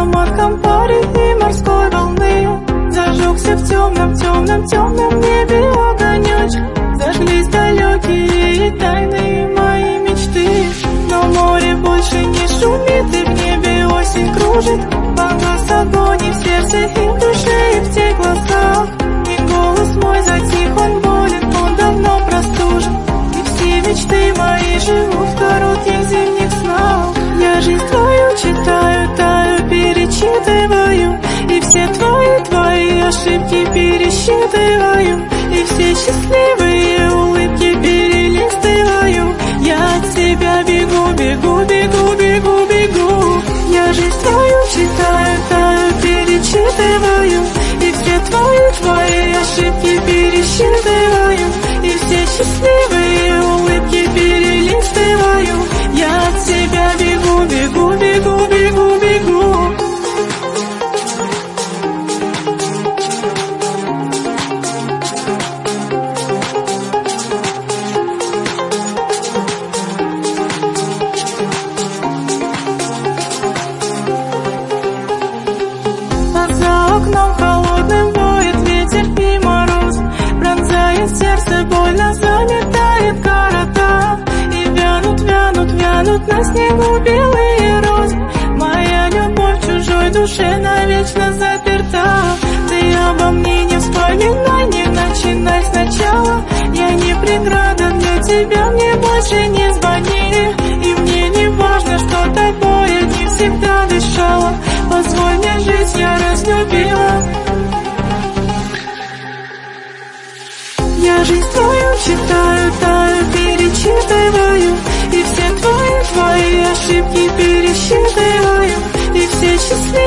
аромат кампари и морской волны. Зажегся в темном, темном, темном небе огонечек. Зажглись далекие и тайные мои мечты. Но море больше не шумит, и в небе осень кружит. Погас огонь и в сердце, и в душе, и в тех глазах. И голос мой затих, он болен, он давно простужен. И все мечты мои живут в коротких зимних снах. Я жизнь твою читаю, таю, перечитываю. И все твои ошибки пересчитываю. И все счастливые улыбки перелистываю. Я от тебя бегу, бегу, бегу, бегу, бегу. Я жизнь твою читаю, таю, перечитываю. И все твои ошибки пересчитываю. И все счастливые улыбки перелистываю. Я от тебя бегу, бегу, бегу, бегу, бегу. Окном холодным воет ветер и мороз. Пронзает сердце, больно заметает города. И вянут, вянут, вянут на снегу белые розы. Моя любовь в чужой душе навечно заперта. Ты обо мне не вспоминай, не начинай сначала. Я не преграда для тебя, мне больше не звони. И мне не важно, что тобой не всегда дышала. Позволь мне жить, я разлюбила. Я жизнь твою читаю, таю, перечитываю. И все твои ошибки пересчитываю. И все счастливые